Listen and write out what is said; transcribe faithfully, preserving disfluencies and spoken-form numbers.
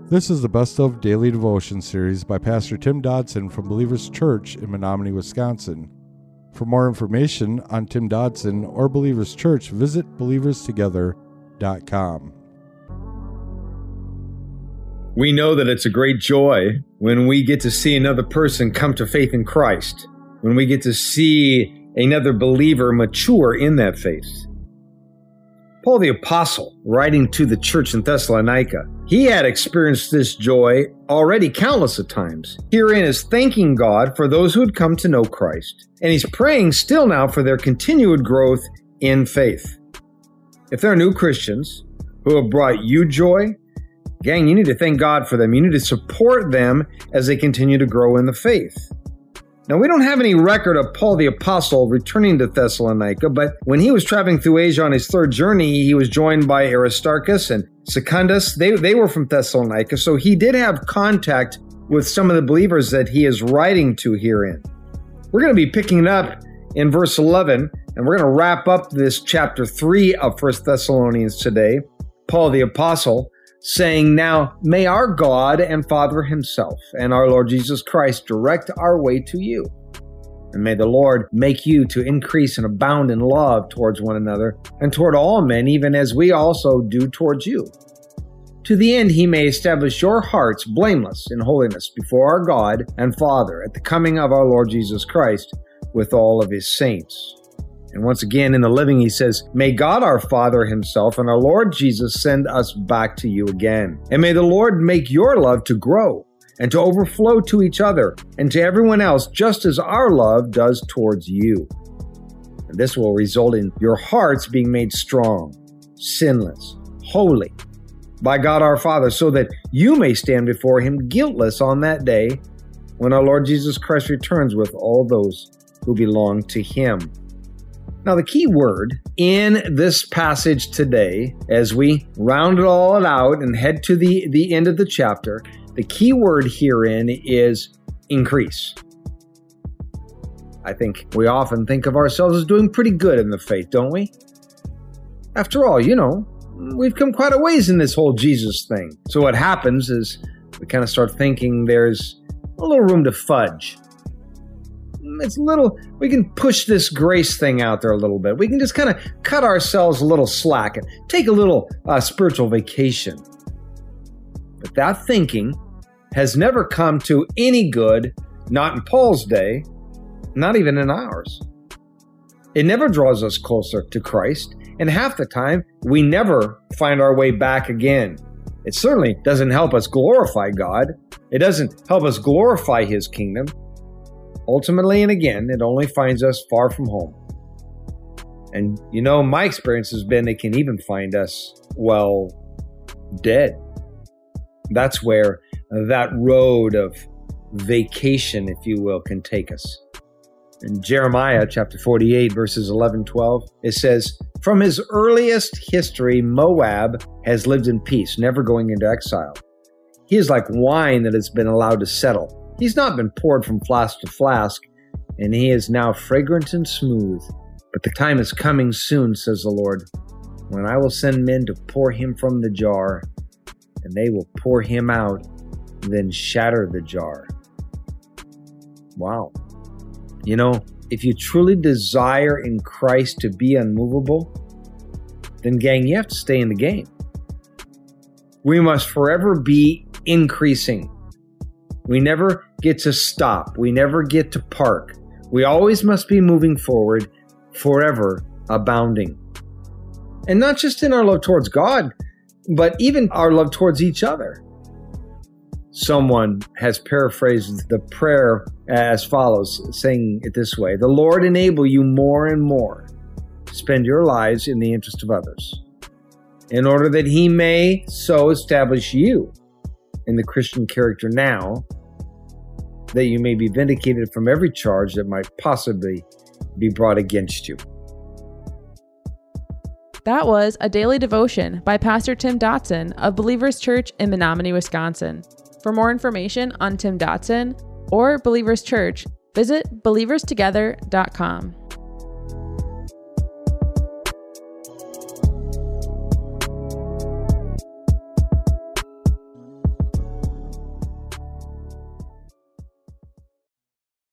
This is the Best of Daily Devotion series by Pastor Tim Dodson from Believers Church in Menominee, Wisconsin. For more information on Tim Dodson or Believers Church, visit believers together dot com. We know that it's a great joy when we get to see another person come to faith in Christ, when we get to see another believer mature in that faith. Paul the Apostle, writing to the church in Thessalonica, he had experienced this joy already countless of times. Herein is thanking God for those who had come to know Christ, and he's praying still now for their continued growth in faith. If there are new Christians who have brought you joy, gang, you need to thank God for them. You need to support them as they continue to grow in the faith. Now, we don't have any record of Paul the Apostle returning to Thessalonica, but when he was traveling through Asia on his third journey, he was joined by Aristarchus and Secundus. They, they were from Thessalonica, so he did have contact with some of the believers that he is writing to herein. We're going to be picking up in verse eleven, and we're going to wrap up this chapter three of First Thessalonians today. Paul the Apostle saying, "Now may our God and Father himself and our Lord Jesus Christ direct our way to you. And may the Lord make you to increase and abound in love towards one another and toward all men, even as we also do towards you. To the end he may establish your hearts blameless in holiness before our God and Father at the coming of our Lord Jesus Christ with all of his saints." And once again, in the Living, he says, "May God our Father himself and our Lord Jesus send us back to you again. And may the Lord make your love to grow and to overflow to each other and to everyone else, just as our love does towards you. And this will result in your hearts being made strong, sinless, holy by God our Father, so that you may stand before him guiltless on that day when our Lord Jesus Christ returns with all those who belong to him." Now, the key word in this passage today, as we round it all out and head to the, the end of the chapter, the key word herein is increase. I think we often think of ourselves as doing pretty good in the faith, don't we? After all, you know, we've come quite a ways in this whole Jesus thing. So what happens is we kind of start thinking there's a little room to fudge. It's a little, we can push this grace thing out there a little bit. We can just kind of cut ourselves a little slack and take a little uh, spiritual vacation. But that thinking has never come to any good, not in Paul's day, not even in ours. It never draws us closer to Christ, and half the time, we never find our way back again. It certainly doesn't help us glorify God. It doesn't help us glorify his kingdom. Ultimately, and again, it only finds us far from home. And, you know, my experience has been it can even find us, well, dead. That's where that road of vacation, if you will, can take us. In Jeremiah chapter forty-eight, verses eleven, twelve, it says, "From his earliest history, Moab has lived in peace, never going into exile. He is like wine that has been allowed to settle. He's not been poured from flask to flask, and he is now fragrant and smooth. But the time is coming soon, says the Lord, when I will send men to pour him from the jar, and they will pour him out, and then shatter the jar." Wow. You know, if you truly desire in Christ to be unmovable, then gang, you have to stay in the game. We must forever be increasing. We never get to stop. We never get to park. We always must be moving forward, forever abounding. And not just in our love towards God, but even our love towards each other. Someone has paraphrased the prayer as follows, saying it this way: "The Lord enable you more and more to spend your lives in the interest of others, in order that he may so establish you in the Christian character now, that you may be vindicated from every charge that might possibly be brought against you." That was a daily devotion by Pastor Tim Dodson of Believers Church in Menominee, Wisconsin. For more information on Tim Dodson or Believers Church, visit believers together dot com.